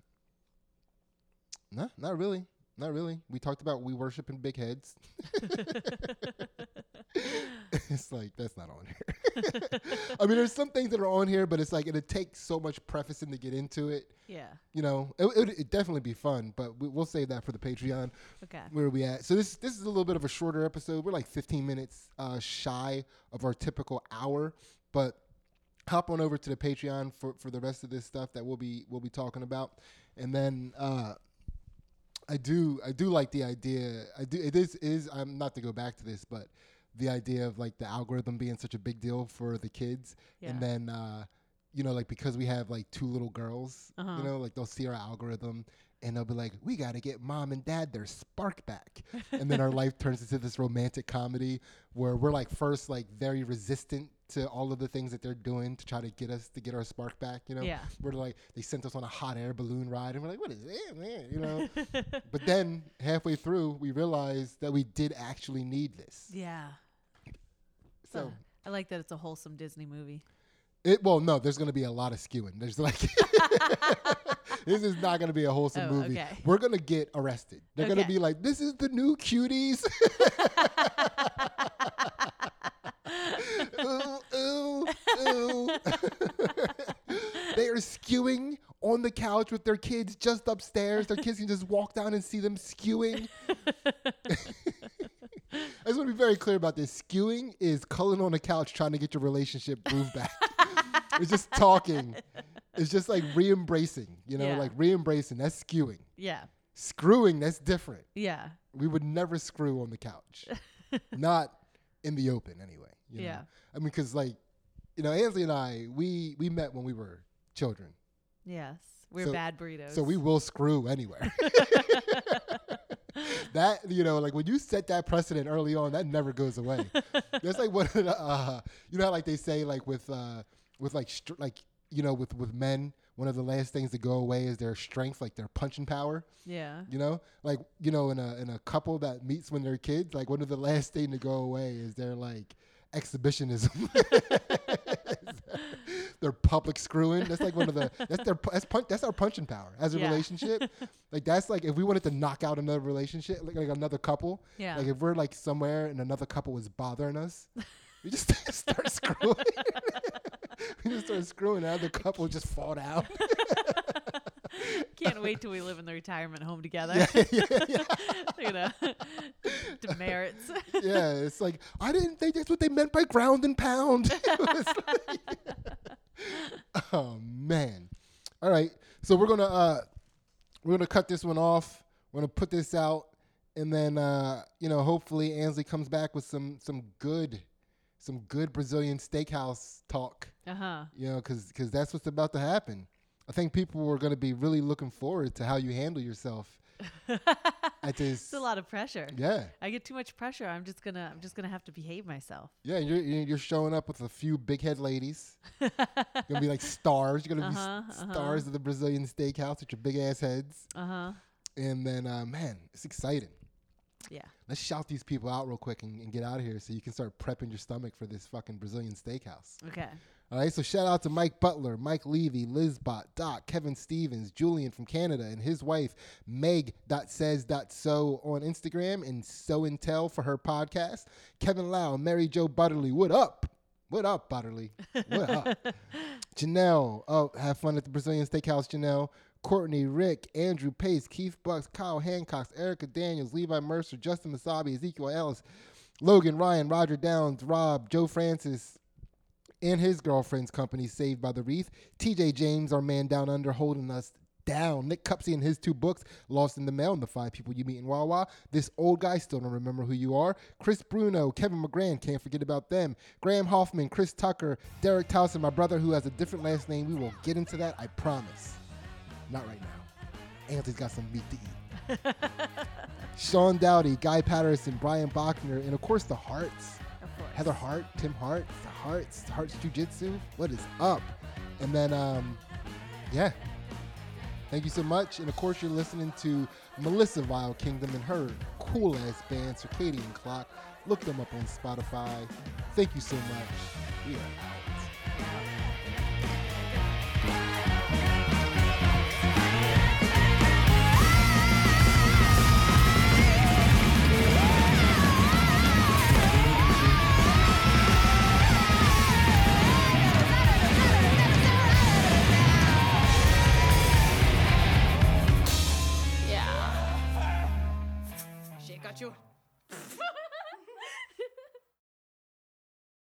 A: No, not really. Not really. We talked about we worshiping big heads. It's like, that's not on here. I mean, there's some things that are on here, but it's like it'd take so much prefacing to get into it.
B: Yeah.
A: You know, it'd definitely be fun, but we'll save that for the Patreon.
B: Okay.
A: Where are we at? So this is a little bit of a shorter episode. We're like 15 minutes shy of our typical hour, but hop on over to the Patreon for the rest of this stuff that we'll be talking about. And then I do like the idea. I'm not to go back to this, but the idea of like the algorithm being such a big deal for the kids, and then like because we have like 2 little girls, like they'll see our algorithm and they'll be like, we got to get mom and dad their spark back. And then our life turns into this romantic comedy where we're like first like very resistant to all of the things that they're doing to try to get us to get our spark back, We're like, they sent us on a hot air balloon ride and we're like, what is it, man? But then halfway through, we realized that we did actually need this.
B: Yeah.
A: So
B: I like that it's a wholesome Disney movie.
A: No, there's going to be a lot of skewing. There's like, this is not going to be a wholesome movie. Okay. We're going to get arrested. They're going to be like, this is the new Cuties. Ooh, ooh, ooh. They are skewing on the couch with their kids just upstairs. Their kids can just walk down and see them skewing. I just want to be very clear about this. Skewing is culling on the couch trying to get your relationship groove back. It's just talking. It's just like re-embracing, like re-embracing. That's skewing.
B: Yeah.
A: Screwing, that's different.
B: Yeah.
A: We would never screw on the couch. Not in the open anyway.
B: Yeah.
A: I mean, because like, Ansley and I, we met when we were children.
B: Yes. We're bad burritos.
A: So we will screw anywhere. That, like when you set that precedent early on, that never goes away. That's like what, how like they say like with men, one of the last things to go away is their strength, like their punching power.
B: Yeah.
A: Like, in a couple that meets when they're kids, like one of the last things to go away is their like exhibitionism. Their public screwing. That's like that's our punching power as a relationship. Like that's like if we wanted to knock out another relationship, like another couple.
B: Yeah.
A: Like if we're like somewhere and another couple was bothering us, we just start screwing. We just start screwing, and the couple just fall down.
B: Can't wait till we live in the retirement home together.
A: Yeah.
B: Demerits.
A: Yeah, it's like I didn't think that's what they meant by ground and pound. Oh man! All right, so we're gonna cut this one off. We're gonna put this out, and then hopefully Ansley comes back with some good Brazilian steakhouse talk. Because that's what's about to happen. I think people are going to be really looking forward to how you handle yourself.
B: It's a lot of pressure.
A: Yeah,
B: I get too much pressure. I'm just gonna have to behave myself.
A: Yeah, you're showing up with a few big head ladies. You're gonna be like stars. You're gonna be stars of the Brazilian steakhouse with your big ass heads. And then, man, it's exciting.
B: Yeah.
A: Let's shout these people out real quick and get out of here so you can start prepping your stomach for this fucking Brazilian steakhouse.
B: Okay.
A: All right, so shout out to Mike Butler, Mike Levy, Lizbot, Doc, Kevin Stevens, Julian from Canada, and his wife, Meg.says.so on Instagram, and So Intel for her podcast. Kevin Lau, Mary Jo Butterly, what up? What up, Butterly? What up? Janelle, have fun at the Brazilian Steakhouse, Janelle. Courtney, Rick, Andrew Pace, Keith Bucks, Kyle Hancock, Erica Daniels, Levi Mercer, Justin Masabi, Ezekiel Ellis, Logan Ryan, Roger Downs, Rob, Joe Francis, and his girlfriend's company, Saved by the Wreath. TJ James, our man down under, holding us down. Nick Cupsey and his 2 books, Lost in the Mail and The 5 People You Meet in Wawa. This old guy, still don't remember who you are. Chris Bruno, Kevin McGran, can't forget about them. Graham Hoffman, Chris Tucker, Derek Towson, my brother who has a different last name. We will get into that, I promise. Not right now. Anthony's got some meat to eat. Sean Dowdy, Guy Patterson, Brian Bachner, and of course the Hearts.
B: Of course.
A: Heather Hart, Tim Hart, the Hearts Jiu-Jitsu. What is up? And then, yeah. Thank you so much. And of course, you're listening to Melissa Vile Kingdom and her cool-ass band, Circadian Clock. Look them up on Spotify. Thank you so much. We are out.
B: Got you.